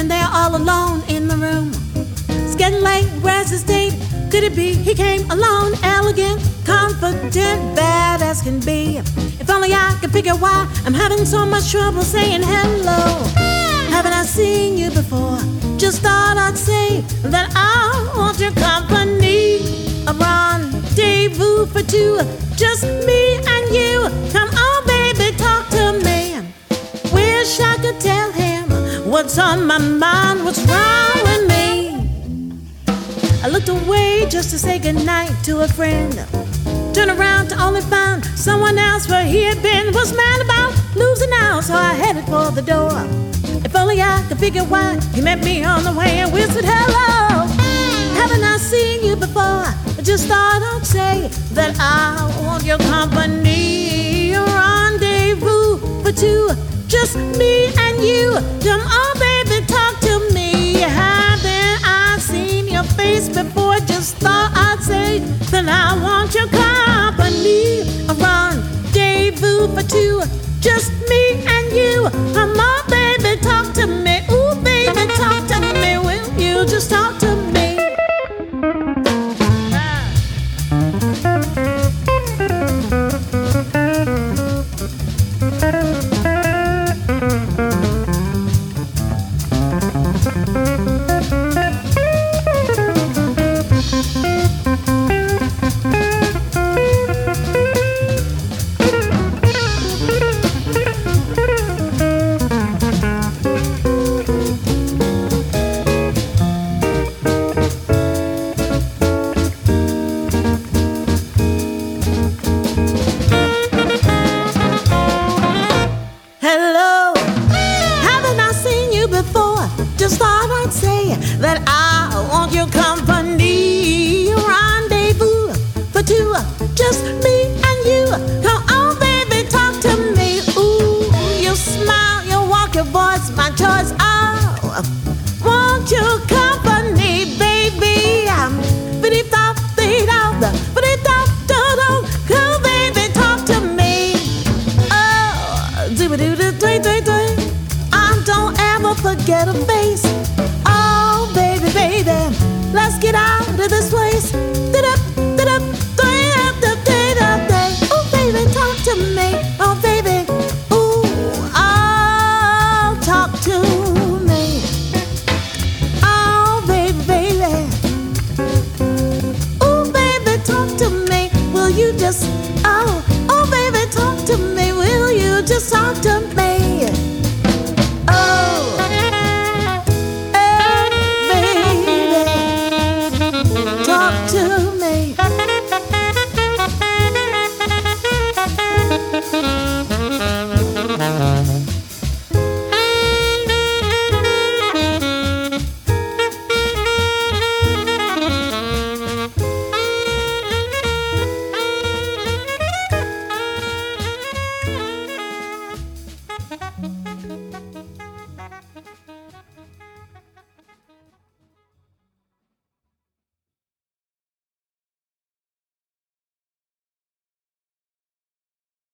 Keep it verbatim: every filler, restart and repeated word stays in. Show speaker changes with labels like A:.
A: and they're all alone in the room. It's getting late, where's his date? Could it be he came alone? Elegant, confident, bad as can be. If only I could figure why I'm having so much trouble saying hello. Haven't I seen you before? Just thought I'd say that I want your company. A rendezvous for two, just me and you. Come on, baby, talk to me. Wish I could tell him what's on my mind, what's wrong with me. I looked away just to say goodnight to a friend. Turned around to only find someone else where he had been. Was mad about losing out, so I headed for the door. If only I could figure why he met me on the way and whispered hello. Haven't I seen you before? I just thought I'd say that I want your company. A rendezvous for two, just me and you. Come on, baby, talk to me. Haven't I seen your face before? Just thought I'd say that I want your company. A rendezvous for two, just me and you. Come on, baby, talk to me. Ooh, baby, talk to me. Will you just talk to me? Just thought I'd say that I want your company. A rendezvous for two, just me and you. Come on, baby, talk to me. Ooh, your smile, your walk, your voice, my choice. Oh, want your company, baby. Ba-dee-da, ba-dee-da, ba-dee-da-da-da. Come, baby, talk to me. Oh, do-ba-doo-da-dway-dway-dway. I don't ever forget a face. Oh, baby, baby, let's get out of this place. Da-da, da-da, da-da, da-da, da-da. Oh, baby, talk to me. Oh, baby, ooh, oh, talk to me. Oh, baby, baby, ooh, baby, talk to me. Will you just